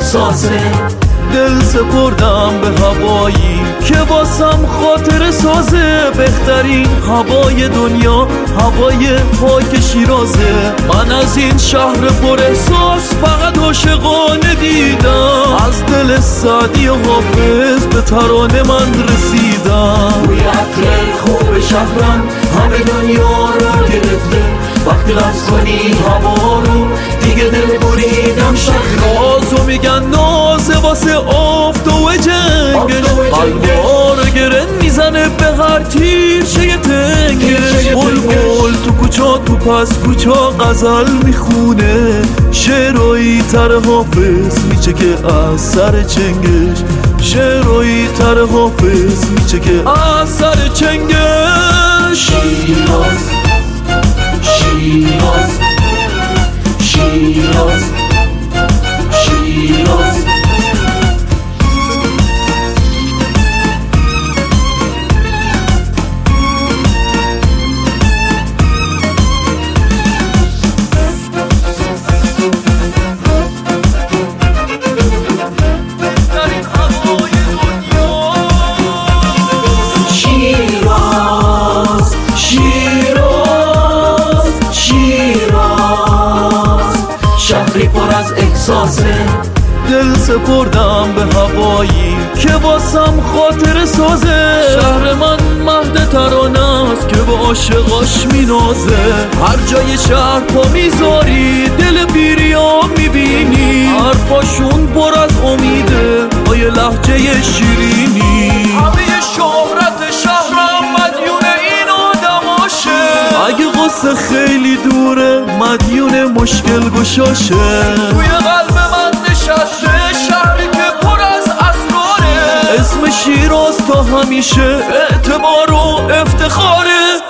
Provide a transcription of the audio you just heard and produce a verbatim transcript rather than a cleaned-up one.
احساسه. دل سپردم به هوایی که واسم خاطر سازه. بهترین هوای دنیا هوای پاک شیرازه. من از این شهر پر احساس فقط عاشقانه دیدم. از دل سعدی و حافظ به ترانه من رسیدم. بوی عطر خوب شهرم همه دنیا رو گرفته. وقتی لمس کنی هوا رو دیگه دل بریدم شهر. نازو میگن نازه واسه آفتاب جنگش. قلبا رو گره میزنه به هر تیرشه تنگش. بلبل تو کوچا تو پس کوچا غزل میخونه. شعرهایی تر حافظ میچه که از سر چنگش. شعرهایی تر حافظ میچه که از سر چنگش. شیراز شیراز شیراز شیراز. شهری پر از احساسه. دل سپردم به هوایی که واسم خاطر سازه. شهر من مهد ترانه است که با عاشقاش مینازه. هر جای شهر پا میذاری دل پیریا میبینی. حرفاشون پر از امیده با یه لهجه شیرینی. همه شهرت شهرم مدیون این آدماشه. اگه قصه خیلی دوره مدیون مشکل گشاشه. توی قلب من نشسته شهری که پر از اسراره. اسم شیراز تا همیشه اعتبار و افتخاره.